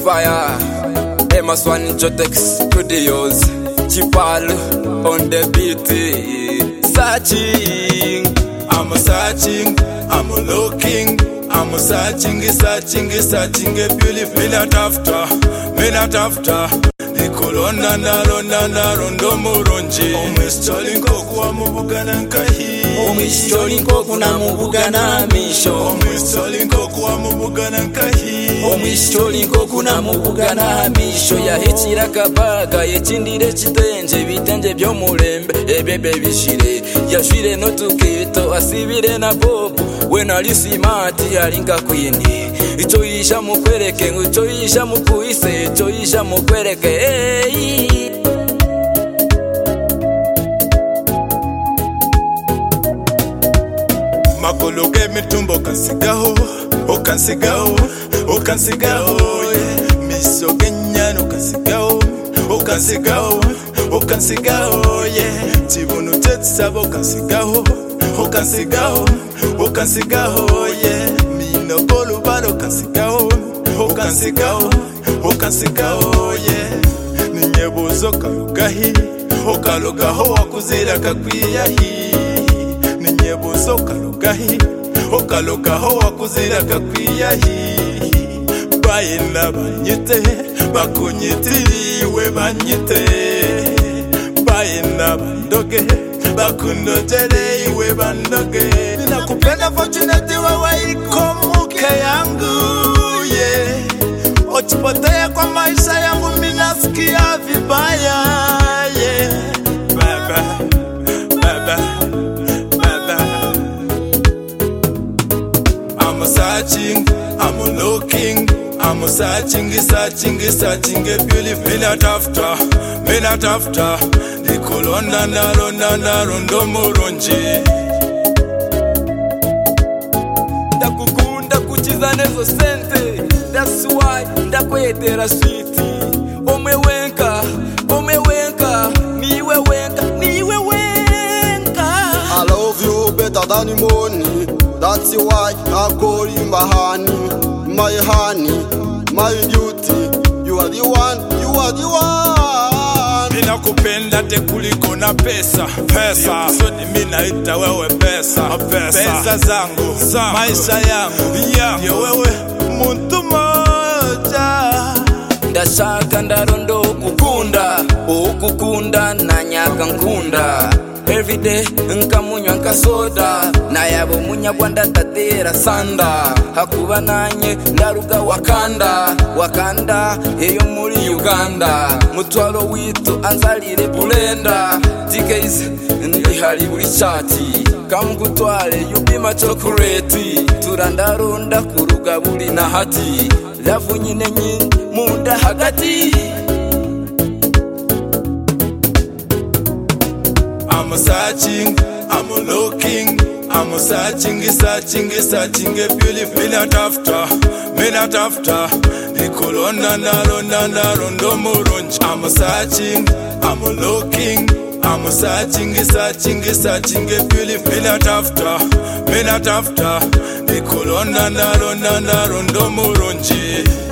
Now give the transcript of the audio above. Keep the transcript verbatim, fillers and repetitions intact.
fire. Emerson Jotex Studios. Chipal on the beat. Searching, I'm searching, I'm looking, I'm searching, searching, searching a beautiful minute after, minute after. Nikolona na ronda na rondo muronji. Omwistoli nkoku wa mubugana nkahi. Omwistoli nkoku na mubugana misho. Omwistoli nkoku wa mubugana nkahi. Omwistoli nkoku na mubugana misho. Yahechira kabaga yechindire chitenje bitenje byo mulembe ebebe bishire. Yashire no tuketo asibire na bobu. When ali simati alinga kwini. Icho yisha mukwereke, icho yisha mukuise, icho yisha mukwereke. Hey. Makoloke mitumbo kansigaho, o kansigaho, o kansigaho, yeah. Misogenyano kansigaho, o kansigaho, o kansigaho, yeah. Tibuno tetsabo kansigaho, o kansigaho, o kansigaho, yeah. Mino bolu balo kansigaho, o kansigaho, o kansigaho, yeah. Ninyebuzo kalugahi, o kalugaho wakuzira kakwiyahi. Ninyebuzo kalugahi, o kalugaho wakuzira kakwiyahi. Bayina banyite, bakunyitiriwe banyite. Bayina bandoge, bakunojere iwe bandoge. Ninakupenda fortunate wewe iko muke yangu, yeah. Ochipotea kwa maisha yangu minasikia vibaya, yeah. Baba, baba, baba. I'm searching, I'm looking, I'm searching, searching, searching a beautiful minute after, minute after. Nikolona na ronda na rondo muronji. Ndakukunda kuchiza nezo sente. That's why ndakwetera sweet. Omwe wenka, omwe wenka, niwe wenka, niwe wenka. I love you better than money. That's why I call you my honey, my honey, my beauty. You are the one, you are the one. Mina kupenda te kuliko na pesa, pesa. Soni mina ita wewe pesa, pesa. Pesa zangu, zangu. Maisha yangu, yangu. Yo wewe muntu moja. Ndashaka ndarondo kukunda, ukukunda na nyaka nkunda. Everyday nkamunywa nkasoda, na yabo munyarwanda tatera sanda. Hakuba nanye ndaruga wakanda, wakanda eyo muri Uganda. Mutwalo witu anzalire bulenda, D Ks ndihari buri chati. Kamugutwale you be my chocolate. Turandaronda kuruga buri na hati. Lavu nyine nyine munda hagati. I'm searching, I'm looking, I'm searching, searching, searching a beautiful minute after, minute after. Nikolona na ronda na rondo muronji. I'm searching, I'm looking, I'm searching, searching, searching a beautiful minute after, minute after. Nikolona na ronda na rondo muronji.